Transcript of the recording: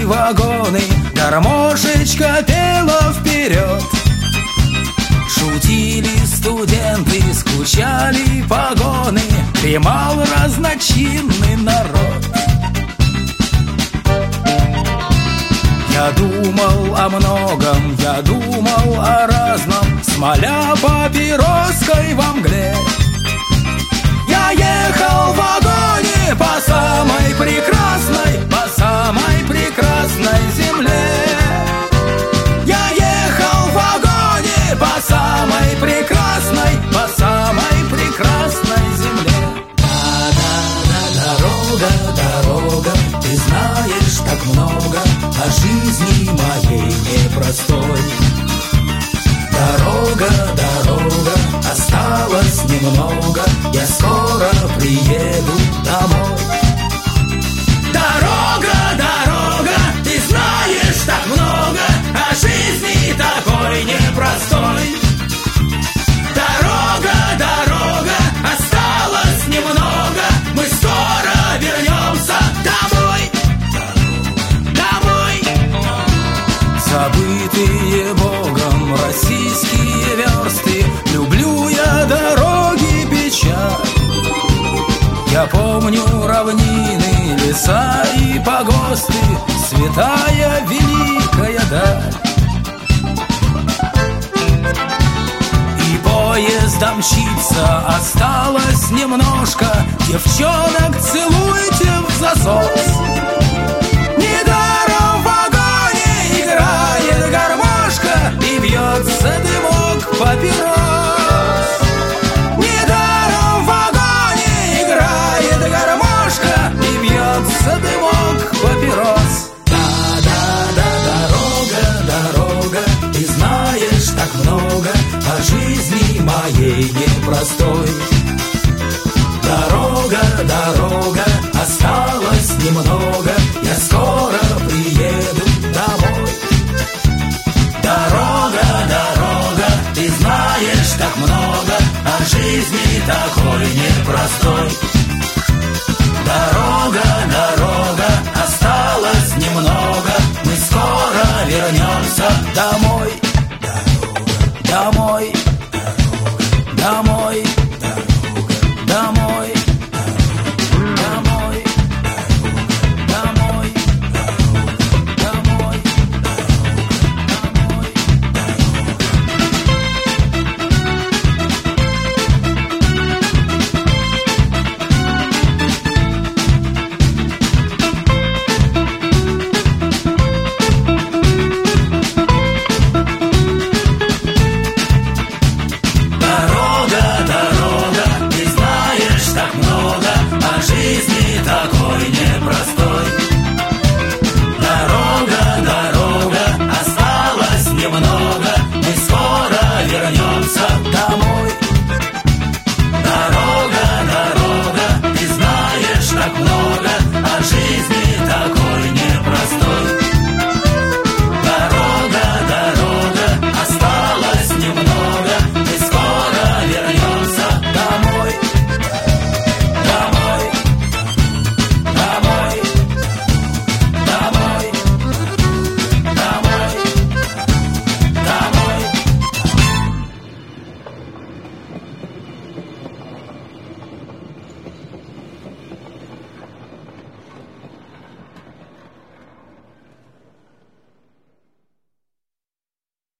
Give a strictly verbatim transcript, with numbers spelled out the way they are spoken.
вагоны, гармошечка пела вперед. Шутили студенты, скучали погоны, дремал разночинный народ. Я думал о многом, я думал о разном, смоля папироской во мгле. Я ехал в вагоне по самой прекрасной, по самой прекрасной земле. Я ехал в вагоне по самой прекрасной, по самой прекрасной земле. Да-да-да, дорога, дорога, ты знаешь так много о жизни моей непростой. Дорога, дорога, осталось немного, я скоро приеду домой. Дорога, дорога, ты знаешь так много о жизни такой непростой. Дорога, дорога, осталось немного, мы скоро вернемся домой. Домой. Забытые Богом российские версты, люблю я дороги печаль. Я помню равнины, леса и погосты, святая великая даль. И поезд мчится, осталось немножко, девчонок целуйте в засос. Недаром в вагоне играет гармошка и бьется дымок папирос. Недаром в вагоне играет гармошка и бьется дымок папирос. Да-да-да, дорога, дорога, ты знаешь так много о жизни моей непростой. Дорога, дорога, осталось немного, я скоро приеду домой. Дорога, дорога, ты знаешь так много о жизни такой непростой. Дорога, дорога, осталось немного, мы скоро вернемся